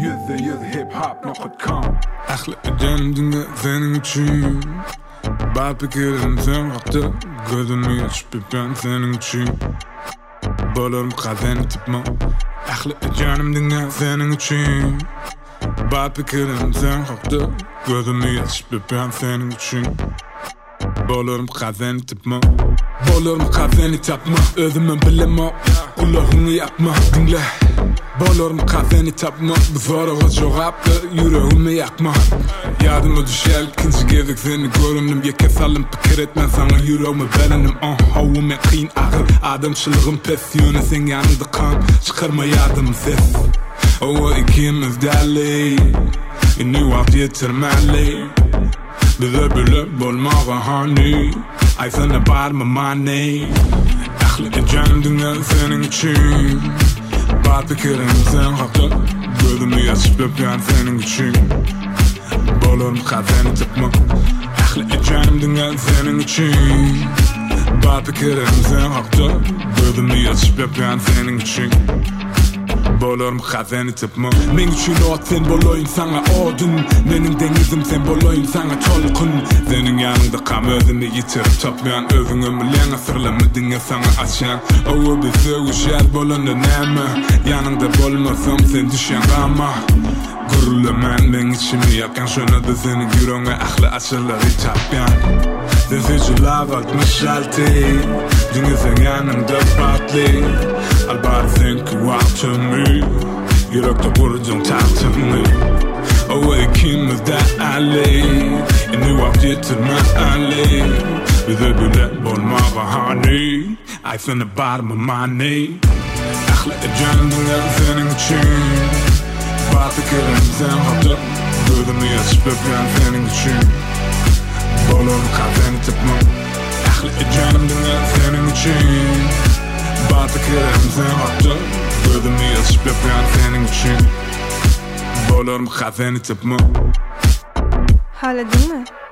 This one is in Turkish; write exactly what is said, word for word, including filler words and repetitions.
yüzde yüz hip hop nokta com. Ahli ejendinge senin için Bad fikirlerim sen hakta Gözümü açıp ben senin için Bolarım kazanı tıpma Ahli ejendinge senin için Bad fikirlerim sen hakta Gözümü açıp ben senin için Bolarım kazanı tıpma Bolarım kazanı tapma Özümün bilema Kulağını yapma dinle Bolarım kazanı tapma Bu soruğa cevapla yüreğimi yakma Yadıma düşer ikinci gezek seni görünüm Yeke salım pikir etmen sana yüreğimi berenim Ah havum ya kıyın ağır Adamçılığım pes yöne sen yanında kan Çıkarma yardım ses O ikimiz deli Yeni vakt yetirmeli Bize bile bolmağa hani Ay sana bağırma mani Ahli ecenim dünya senin için Bad fikirlerim sen hakta Gözümü açıp öpyen senin için Bolarım kazanı tıpma Ahli ecenim dünya senin için Bad fikirlerim sen hakta Gözümü açıp öpyen senin için Bolarım kazanı tıpma Men için o sen boloyun sana odun Benim denizim sen boloyun sana tolkun Senin yanında kam özümü yitirip toplayan Özünü bilen asırlamı dinle sana açan Oğu bir sevişer bolanda neme Yanında bolmasam sen düşen ama Gurulaman men içimi yakan Şuna da senin yüreğine ahli açıları tapyan Desicular altmış altı Dünya sen yanında patli Albar sen ki vaktimi Yürekte vuracağım tahtımı O ikimiz de ali Yeni vakt yetirme ali Bize bile bolmağa hani Ay sana bağırma mani Ahli ecenim dünya senin için Bad fikirlerim sen hakta Gözümü açıp öpyen senin için Bolarım kazanı tıpma Ahli ecenim dünya senin için Bad fikirlerim sen hakta Gözümü açıp öpyen senin için Bolarım kazanı tıpma Hala değil mi?